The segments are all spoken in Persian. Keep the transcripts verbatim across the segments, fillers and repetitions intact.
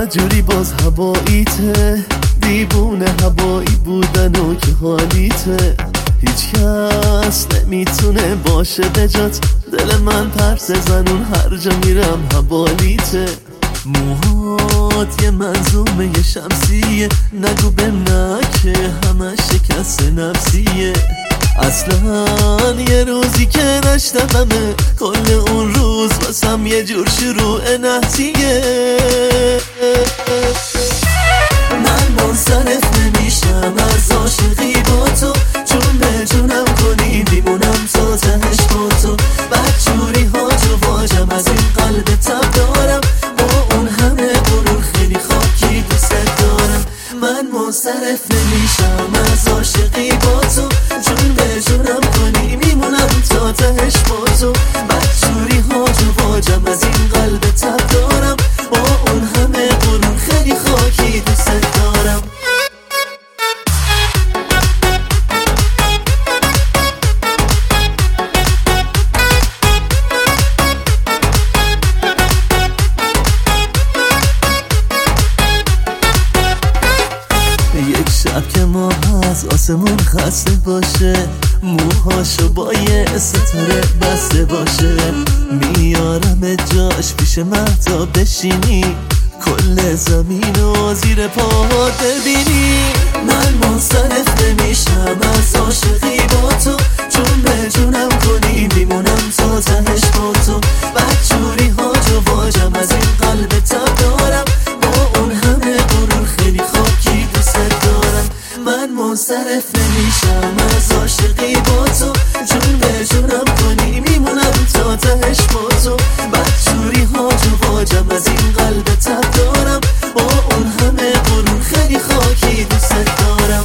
جوری باز هواییته، دیوونه هوایی بودن و که حالیته. هیچ کس نمیتونه باشه بجات، دل من پرس زنون هر جا میرم حوالیته. موهات یه منظومه یه شمسیه، نگو به نه که همه شکست نفسیه. اصلا یه روزی که نشتمه کل اون روز واسم یه جور شروع نحسیه. من منصرف نمیشم از عاشقی با تو، چون به جونم کنی میمونم تا تهش با تو. بدجوری هاج و واجم از این قلب تب دارم، با اون همه غرور خیلی خاکی دوست دارم. من منصرف نمیشم از عاشقی با تو، چون به جونم کنی میمونم تا تهش با تو. بدجوری هاج و واجم از این قلب تب دارم، با اون همه غرور خیلی خاکی دوست دارم. یک شب که ما از آسمون خسته باشه، موهاشو با یه ستاره بسته باشه، میارم جاش پیش مهتا بشینی، کل زمین و زیر پاها ببینی. من منصرف نمیشم از عاشقی با تو، چون به جونم کنی میمونم تا تهش با تو. بدجوری هاج و واجم از این قلب تب دارم، با اون همه غرور خیلی خاکی دوست دارم. من منصرف نمیشم از عاشقی با تو، چون به جونم کنی میمونم تا تهش با تو. بدجوری هاج و واجم از این قلب تب دارم، با اون همه غرور خیلی خاکی دوست دارم.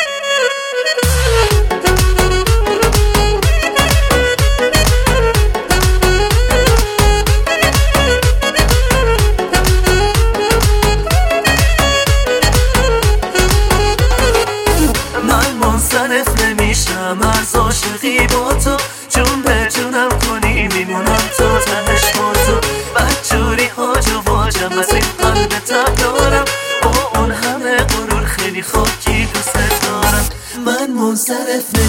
من منصرف نمیشم از عاشقی با تو، چون به جونم کنی میمونم تا تهش با تو. بدجوری هاج و واجم از این قلب تب دارم، با اون همه غرور خیلی خاکی دوست دارم. من منصرف